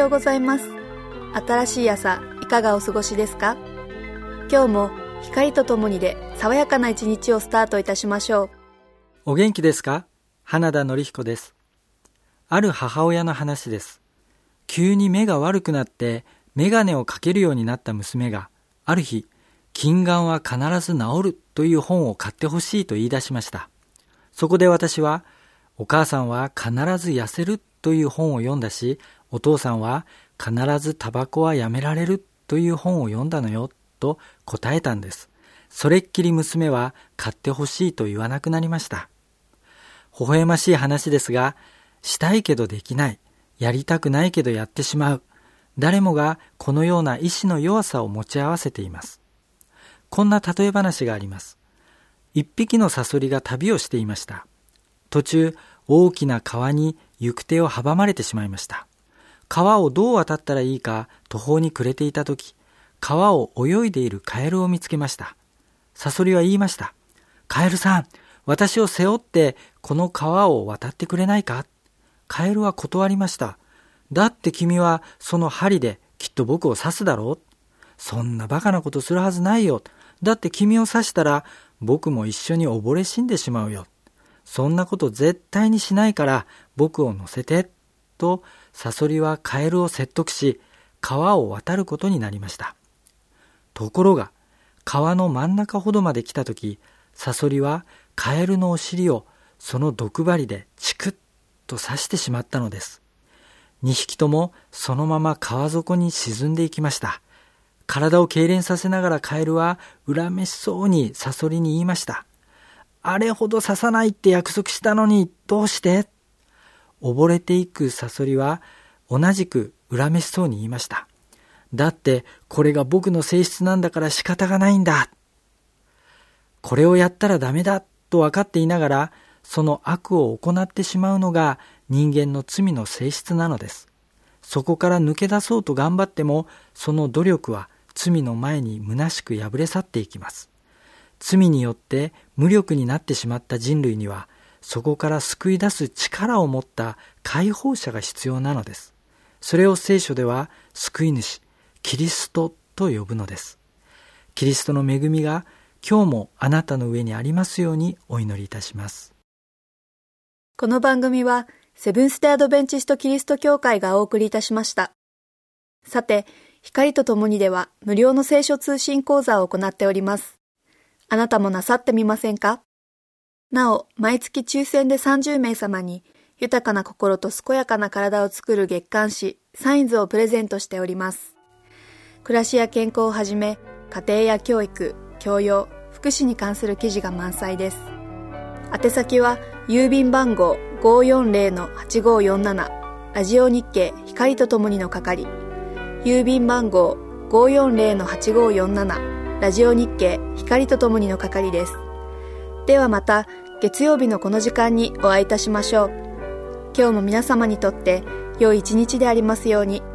ようございます。新しい朝、いかがお過ごしですか？今日も光とともにで爽やかな一日をスタートいたしましょう。 お元気ですか？花田典彦です。ある母親の話です。急に目が悪くなって眼鏡をかけるようになった娘が、ある日、近眼は必ず治るという本を買ってほしいと言い出しました。そこで私は、お母さんは必ず痩せるという本を読んだし、お父さんは必ずタバコはやめられるという本を読んだのよと答えたんです。それっきり娘は買ってほしいと言わなくなりました。微笑ましい話ですが、したいけどできない、やりたくないけどやってしまう、誰もがこのような意志の弱さを持ち合わせています。こんな例え話があります。一匹のサソリが旅をしていました。途中、大きな川に行く手を阻まれてしまいました。川をどう渡ったらいいか途方に暮れていたとき、川を泳いでいるカエルを見つけました。サソリは言いました。カエルさん、私を背負ってこの川を渡ってくれないか？カエルは断りました。だって君はその針できっと僕を刺すだろう。そんなバカなことするはずないよ。だって君を刺したら僕も一緒に溺れ死んでしまうよ。そんなこと絶対にしないから僕を乗せて。とサソリはカエルを説得し、川を渡ることになりました。ところが川の真ん中ほどまで来たとき、サソリはカエルのお尻をその毒針でチクッと刺してしまったのです。2匹ともそのまま川底に沈んでいきました。体を痙攣させながらカエルは恨めしそうにサソリに言いました。あれほど刺さないって約束したのにどうして？溺れていくサソリは同じく恨めしそうに言いました。だってこれが僕の性質なんだから仕方がないんだ。これをやったらダメだと分かっていながら、その悪を行ってしまうのが人間の罪の性質なのです。そこから抜け出そうと頑張っても、その努力は罪の前に虚しく破れ去っていきます。罪によって無力になってしまった人類には、そこから救い出す力を持った解放者が必要なのです。それを聖書では救い主、キリストと呼ぶのです。キリストの恵みが今日もあなたの上にありますようにお祈りいたします。 この番組はセブンステアドベンチストキリスト教会がお送りいたしました。さて、光とともにでは無料の聖書通信講座を行っております。あなたもなさってみませんか？なお、毎月抽選で30名様に豊かな心と健やかな体を作る月刊誌サインズをプレゼントしております。暮らしや健康をはじめ、家庭や教育、教養、福祉に関する記事が満載です。宛先は郵便番号 540-8547 ラジオ日経光とともにの係、郵便番号 540-8547 ラジオ日経光とともにの係です。ではまた月曜日のこの時間にお会いいたしましょう。今日も皆様にとって良い一日でありますように。